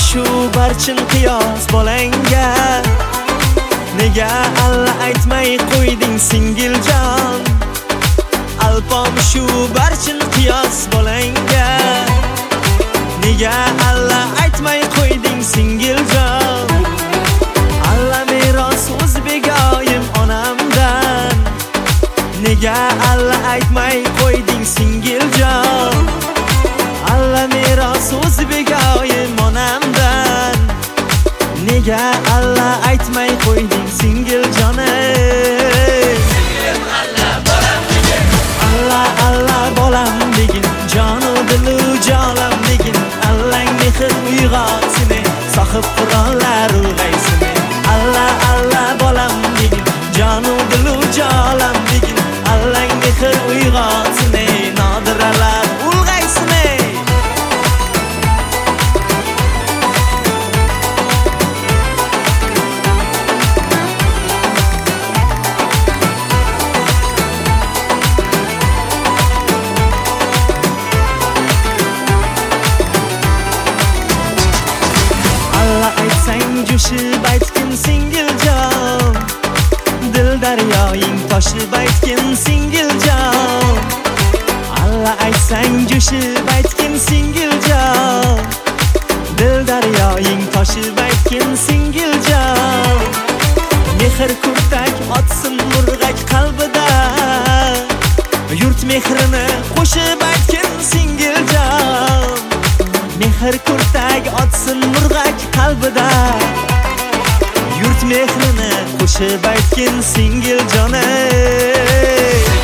shu barchin qiyos bolangga. Nega alla aytmay qo'yding singiljon? Alpom shu barchin qiyos bolangga. Nega alla aytmay qo'yding singiljon? Alla meros o'zbegoyim onamdan. Nega alla aytmay qo'yding singiljon? Alla meros o'zbegoyim onamdan. Nega alla aytmay qo'yding singiljon? Alla bolam degin, jonu dilu jolam degin. Allang mehr uyg'otsin, sohib qurollar ulg'aysin. Alla bolam degin, jonu dilu jolam degin. Allang mehr uyg'otsin, nodiralar ulg'aysin. Jo'shib aytgin singiljon, dil daryoying toshib aytgin singiljon. Alla aytsang jo'shib aytgin singiljon, dil daryoying toshib aytgin singiljon. Mehr kurtak otsin murg'ak qalbida, yurt mehrini qo'shib aytgin singiljon. Mehr kurtak otsin murg'ak qalbida, yurt mehrini qo'shib aytgin singiljon.